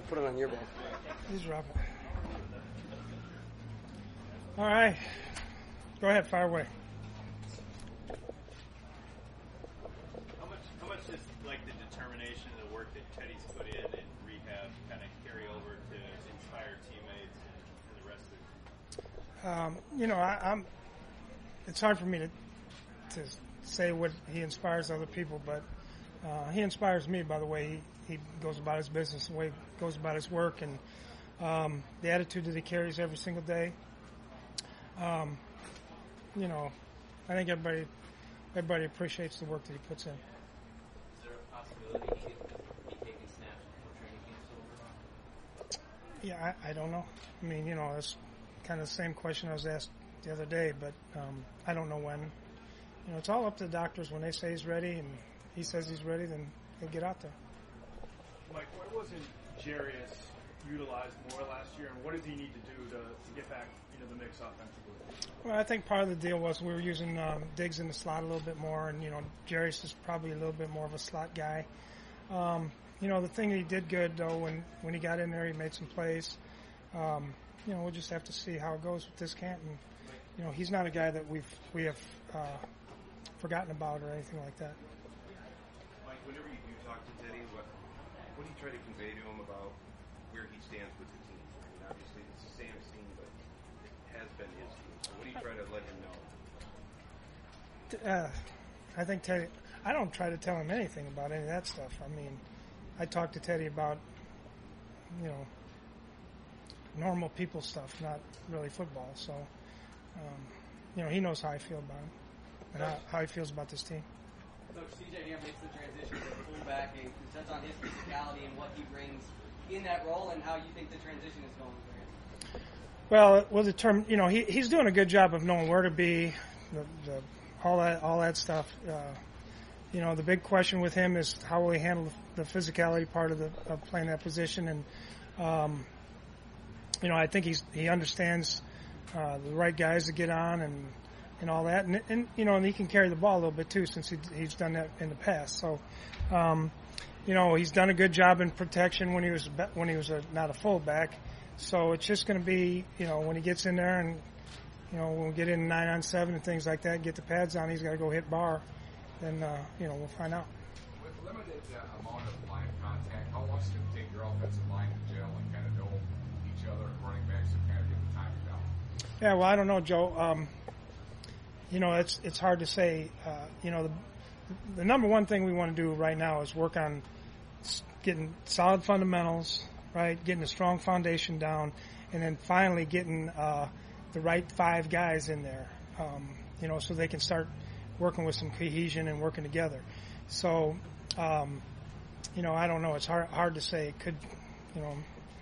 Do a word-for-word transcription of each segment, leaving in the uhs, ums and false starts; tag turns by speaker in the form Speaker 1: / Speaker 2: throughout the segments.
Speaker 1: put it on your ball.
Speaker 2: He's dropping. All right. Go ahead, fire away.
Speaker 3: How much, how much does like the determination and the work that Teddy's put in in rehab kind of carry over to inspire teammates and, and the rest of the
Speaker 2: Um, you know, I, I'm. It's hard for me to to say what he inspires other people, but uh, he inspires me by the way he, he goes about his business, the way he goes about his work, and um, the attitude that he carries every single day. Um, you know, I think everybody everybody appreciates the work that he puts in.
Speaker 4: Is there a possibility he could be taking snaps before training camp's over?
Speaker 2: Yeah, I, I don't know. I mean, you know, it's kind of the same question I was asked the other day, but um, I don't know when. You know, it's all up to the doctors. When they say he's ready and he says he's ready, then he'll get out there.
Speaker 5: Mike, why wasn't Jarius utilized more last year, and what does he need to do to, to get back into the mix offensively?
Speaker 2: Well, I think part of the deal was we were using um, Diggs in the slot a little bit more, and, you know, Jarius is probably a little bit more of a slot guy. Um, you know, the thing that he did good, though, when, when he got in there, he made some plays. Um, you know, we'll just have to see how it goes with this camp. And, you know, he's not a guy that we've we have uh, forgotten about or anything like that.
Speaker 6: Mike, whenever you do talk to Teddy, what what do you try to convey to him about where he stands with the team? I mean, obviously it's Sam's team, but it has been his team. So what do you try to let him know?
Speaker 2: Uh, I think Teddy, I don't try to tell him anything about any of that stuff. I mean, I talk to Teddy about, you know, normal people stuff, not really football. So, um, you know, he knows how I feel about him and how, how he feels about this team.
Speaker 7: Coach, C J Ham makes the transition to fullback, and touch on his physicality and what he brings in that role, and how you think the transition is going for him.
Speaker 2: Well, well, the term, you know, he he's doing a good job of knowing where to be, the, the all that all that stuff. Uh, you know, the big question with him is how will he handle the physicality part of the of playing that position, and um, you know, I think he's he understands uh, the right guys to get on and. and all that, and, and you know, and he can carry the ball a little bit too, since he, he's done that in the past. So, um, you know, he's done a good job in protection when he was when he was a, not a fullback. So it's just going to be, you know, when he gets in there and, you know, when we get in nine on seven and things like that, and get the pads on, he's got to go hit bar. Then, uh, you know, we'll find out.
Speaker 8: With limited uh, amount of line contact, how long does it take your offensive line to gel and kind of know each other and running backs to kind of get the timing down?
Speaker 2: Yeah, well, I don't know, Joe. Um, You know, it's it's hard to say. Uh, you know, the, the number one thing we want to do right now is work on getting solid fundamentals, right, getting a strong foundation down, and then finally getting uh, the right five guys in there, um, you know, so they can start working with some cohesion and working together. So, um, you know, I don't know. It's hard hard to say. It could, you know,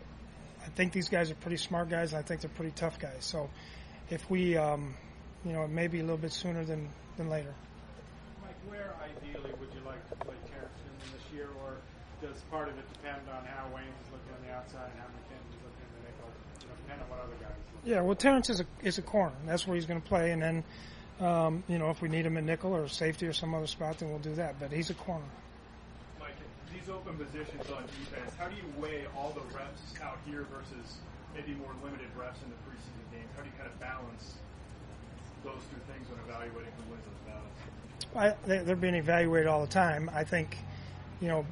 Speaker 2: I think these guys are pretty smart guys, and I think they're pretty tough guys. So if we um, – you know, maybe a little bit sooner than, than later.
Speaker 5: Mike, where ideally would you like to play Terrence Newman this year, or does part of it depend on how Wayne is looking on the outside and how McKinnon's looking in the nickel, you know, depending on what other guys look?
Speaker 2: Yeah, well, Terrence is a is a corner. That's where he's going to play, and then, um, you know, if we need him in nickel or safety or some other spot, then we'll do that. But he's a corner.
Speaker 5: Mike, these open positions on defense, how do you weigh all the reps out here versus maybe more limited reps in the preseason games? How do you kind of balance those two things when evaluating who wins those battles?
Speaker 2: I, they, they're being evaluated all the time. I think, you know,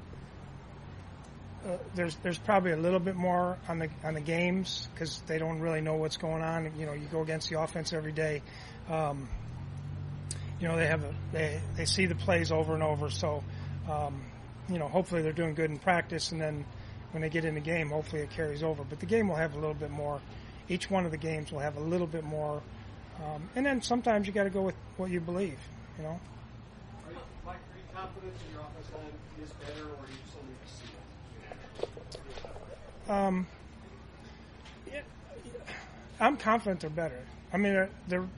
Speaker 2: uh, there's there's probably a little bit more on the on the games because they don't really know what's going on. You know, you go against the offense every day. Um, you know, they have a, they they see the plays over and over. So, um, you know, hopefully they're doing good in practice, and then when they get in the game, hopefully it carries over. But the game will have a little bit more. Each one of the games will have a little bit more. Um, and then sometimes you got to go with what you believe, you know.
Speaker 9: Are you, Mike, are you confident in your offensive line is better, or do you still need to see it?
Speaker 2: Um, yeah, I'm confident they're better. I mean, they're. they're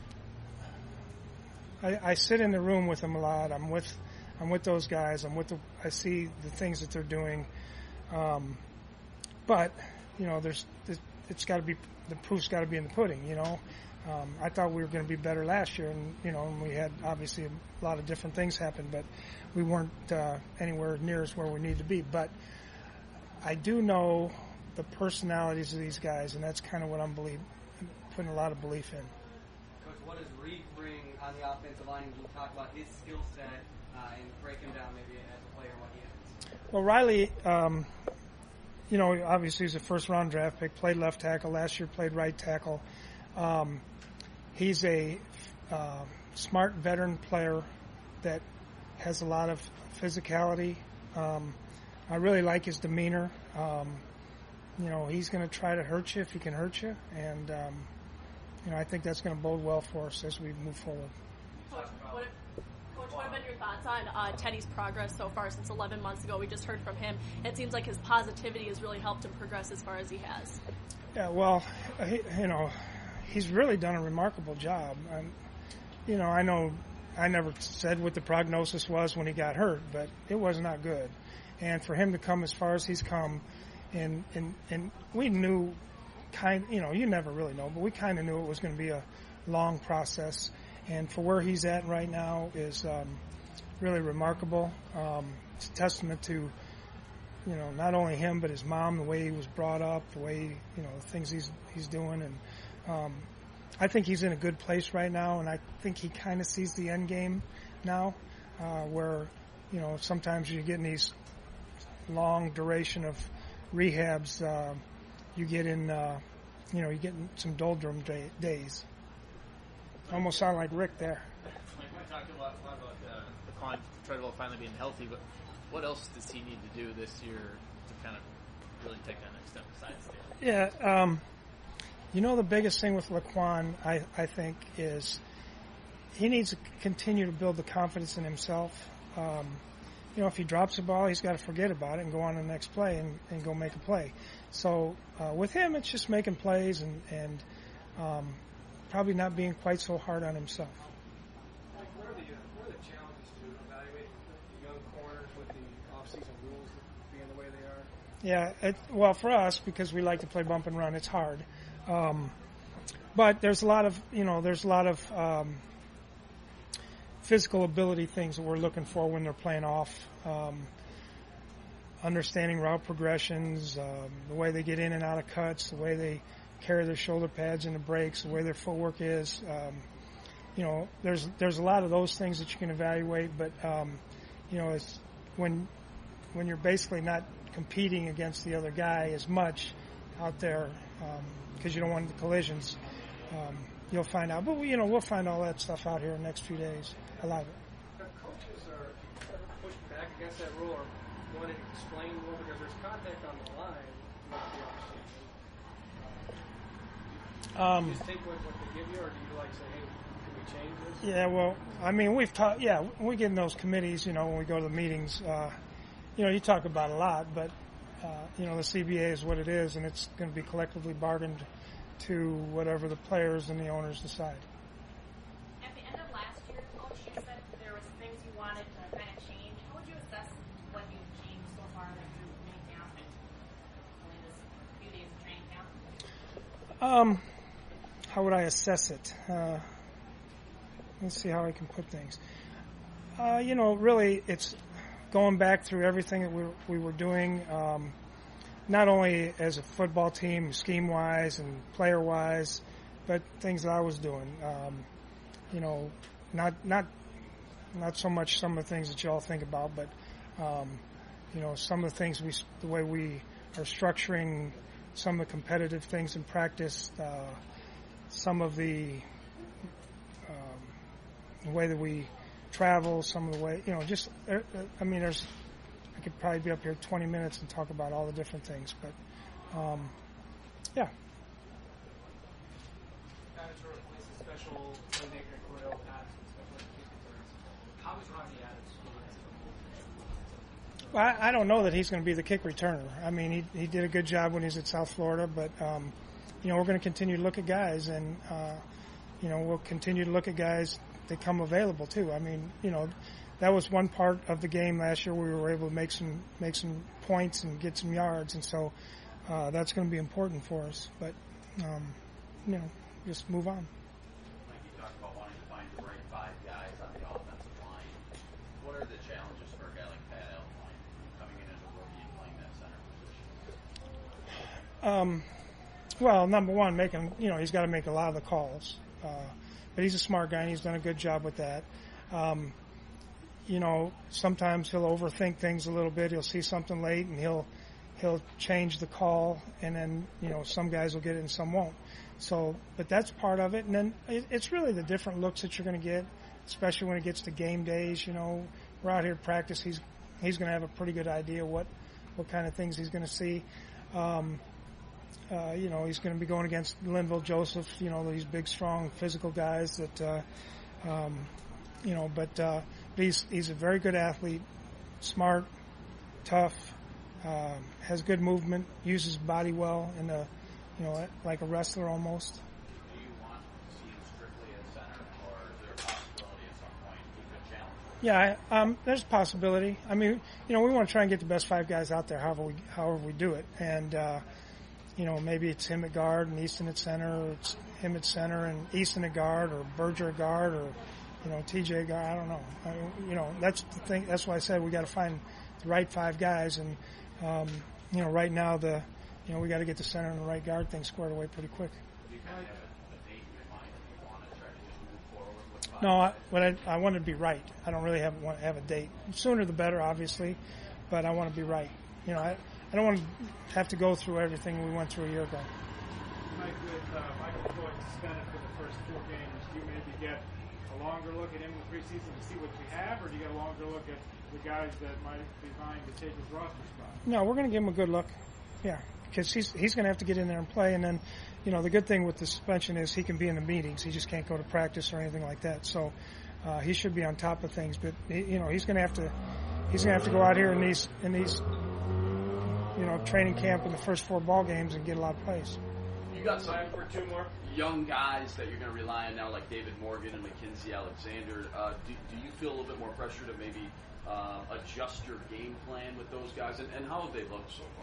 Speaker 2: I, I sit in the room with them a lot. I'm with, I'm with those guys. I'm with the. I see the things that they're doing, um, but you know, there's. It's got to be the proof's got to be in the pudding, you know. Um, I thought we were going to be better last year, and you know, and we had obviously a lot of different things happen, but we weren't uh, anywhere near as where we need to be. But I do know the personalities of these guys, and that's kind of what I'm believe, putting a lot of belief in.
Speaker 7: Coach, what does Reed bring on the offensive line? Can you talk about his skill set uh, and break him down maybe as a player, what he has?
Speaker 2: Well, Riley, um, you know, obviously he's a first-round draft pick, played left tackle. Last year played right tackle. Um, he's a uh, smart veteran player that has a lot of physicality. Um, I really like his demeanor. Um, you know, he's going to try to hurt you if he can hurt you, and um, you know, I think that's going to bode well for us as we move forward.
Speaker 1: Coach, what, Coach, what have been your thoughts on uh, Teddy's progress so far since eleven months ago? We just heard from him. It seems like his positivity has really helped him progress as far as he has.
Speaker 2: Yeah, well, he, you know, he's really done a remarkable job. And, you know, I know I never said what the prognosis was when he got hurt, but it was not good. And for him to come as far as he's come, and and, and we knew, kind, you know, you never really know, but we kind of knew it was going to be a long process. And for where he's at right now is um, really remarkable. Um, it's a testament to, you know, not only him but his mom, the way he was brought up, the way, you know, the things he's he's doing, and um, I think he's in a good place right now, and I think he kind of sees the end game now, uh, where, you know, sometimes you get in these long duration of rehabs, uh, you get in, uh, you know, you get in some doldrum day, days. Almost sound like Rick there.
Speaker 10: Mike, we talked a lot, a lot about uh, Laquan Treadwell finally being healthy, but what else does he need to do this year to kind of really take that next step besides that?
Speaker 2: Yeah, um, you know, the biggest thing with Laquan, I, I think, is he needs to continue to build the confidence in himself. Um, you know, if he drops the ball, he's got to forget about it and go on to the next play and, and go make a play. So uh, with him, it's just making plays and, and um, probably not being quite so hard on himself.
Speaker 9: Like, what are the what are the challenges to evaluate the young corners with the off-season rules being the way they are?
Speaker 2: Yeah, it, well, for us, because we like to play bump and run, it's hard. Um, but there's a lot of, you know, there's a lot of um, physical ability things that we're looking for when they're playing off. Um, understanding route progressions, um, the way they get in and out of cuts, the way they carry their shoulder pads in the breaks, the way their footwork is. Um, you know, there's there's a lot of those things that you can evaluate, but um, you know, it's when when you're basically not competing against the other guy as much out there because um, you don't want the collisions. Um, you'll find out, but we, you know, we'll find all that stuff out here in the next few days. I love it.
Speaker 9: The coaches are pushing back against that rule or wanting to explain the rule because there's contact on the line throughout the offseason.
Speaker 2: Um,
Speaker 9: do you just take what, what they give you, or do you like say, hey, can we change this?
Speaker 2: Yeah, well, I mean, we've talked. Yeah, when we get in those committees, you know, when we go to the meetings, uh, you know, you talk about a lot, but uh, you know, the C B A is what it is, and it's going to be collectively bargained to whatever the players and the owners decide.
Speaker 1: At the end of last year, Coach, you said there was things you wanted to kind of change. How would you assess what you've changed so far that you've made now in only this few days of training camp?
Speaker 2: Um, how would I assess it? Uh, let's see how I can put things. Uh, you know, really, it's going back through everything that we, we were doing, um, not only as a football team, scheme-wise and player-wise, but things that I was doing. Um, you know, not not not so much some of the things that you all think about, but um, you know, some of the things we, the way we are structuring some of the competitive things in practice, uh, some of the, um, the way that we travel, some of the way, you know, just, uh, I mean, there's, I could probably be up here twenty minutes and talk about all the different things, but, um, yeah.
Speaker 9: Manager replaces special playmaker Cordell Patterson, special education returns. How is Rodney Adams?
Speaker 2: Well, I, I don't know that he's going to be the kick returner. I mean, he he did a good job when he was at South Florida, but, um, you know, we're going to continue to look at guys, and, uh, you know, we'll continue to look at guys that come available, too. I mean, you know, that was one part of the game last year where we were able to make some make some points and get some yards, and so uh, that's going to be important for us. But, um, you know, just move on.
Speaker 11: Mike, you talked about wanting to find the right five guys on the offensive line. What are the challenges for a guy like Pat Elflein coming in as a rookie and playing that center position?
Speaker 2: Um, well, number one, making you know he's got to make a lot of the calls, uh, but he's a smart guy and he's done a good job with that. Um, you know, sometimes he'll overthink things a little bit. He'll see something late and he'll he'll change the call, and then you know some guys will get it and some won't. So, but that's part of it. And then it, it's really the different looks that you're going to get, especially when it gets to game days. You know, we're out here practice. He's he's going to have a pretty good idea what what kind of things he's going to see. Um, uh, you know, he's going to be going against Linville Joseph. You know, these big, strong, physical guys that. Uh, um, you know, but uh, he's he's a very good athlete, smart, tough, uh, has good movement, uses body well, and a, you know, like a wrestler almost.
Speaker 11: Do you want to see him strictly at center, or is there a possibility at some point he could challenge?
Speaker 2: Yeah, I, um, there's a possibility. I mean, you know, we want to try and get the best five guys out there, however we however we do it, and uh, you know, maybe it's him at guard and Easton at center, or it's him at center and Easton at guard, or Berger at guard, or you know, T J guy, I don't know. I mean, you know, that's the thing. That's why I said we got to find the right five guys. And, um, you know, right now the, you know, we got to get the center and the right guard thing squared away pretty quick.
Speaker 11: Do you kind of have a, a date in your mind that you want to try to just move forward with five?
Speaker 2: No, I, what I, I want to be right. I don't really have want to have a date. Sooner the better, obviously, but I want to be right. You know, I, I don't want to have to go through everything we went through a year ago.
Speaker 5: Mike, with uh, Michael Floyd suspended for the first four games, do you maybe get a longer look at him in the preseason to see what you have, or do you get a longer look at the guys that might be vying to take his roster spot?
Speaker 2: No, we're going to give him a good look. Yeah, because he's he's going to have to get in there and play. And then, you know, the good thing with the suspension is he can be in the meetings. He just can't go to practice or anything like that. So uh, he should be on top of things. But he, you know, he's going to have to he's going to have to go out here in these in these you know training camp in the first four ball games and get a lot of plays.
Speaker 12: You got some
Speaker 5: time for two more
Speaker 12: young guys that you're going to rely on now, like David Morgan and Mackenzie Alexander. Uh, do, do you feel a little bit more pressure to maybe uh, adjust your game plan with those guys? And, and how have they looked so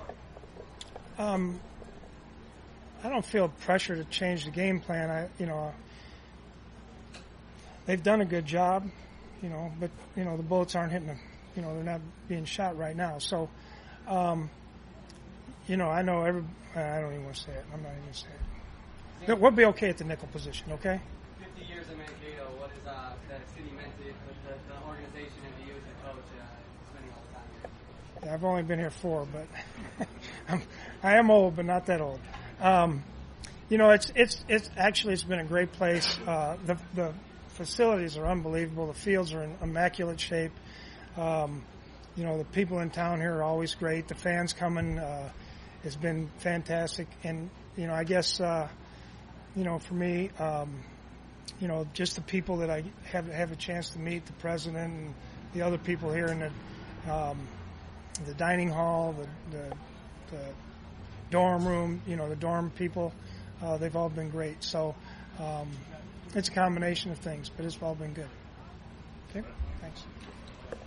Speaker 12: far?
Speaker 2: Um, I don't feel pressure to change the game plan. I, you know, they've done a good job, you know, but you know the bullets aren't hitting them. You know, they're not being shot right now. So, um, you know, I know every. I don't even want to say it. I'm not even going to say it. We'll be okay at the nickel position, okay?
Speaker 7: fifty years in Mankato, what is uh, that city meant to with the, the organization and to you as a coach, uh, spending all the time here?
Speaker 2: Yeah, I've only been here four, but I'm, I am old, but not that old. Um, you know, it's it's it's actually it's been a great place. Uh, the the facilities are unbelievable. The fields are in immaculate shape. Um, you know, the people in town here are always great. The fans coming. Uh, It's been fantastic, and you know, I guess uh, you know, for me, um, you know, just the people that I have have a chance to meet, the president and the other people here in the um, the dining hall, the, the the dorm room, you know, the dorm people, uh, they've all been great. So um, it's a combination of things, but it's all been good. Okay, thanks.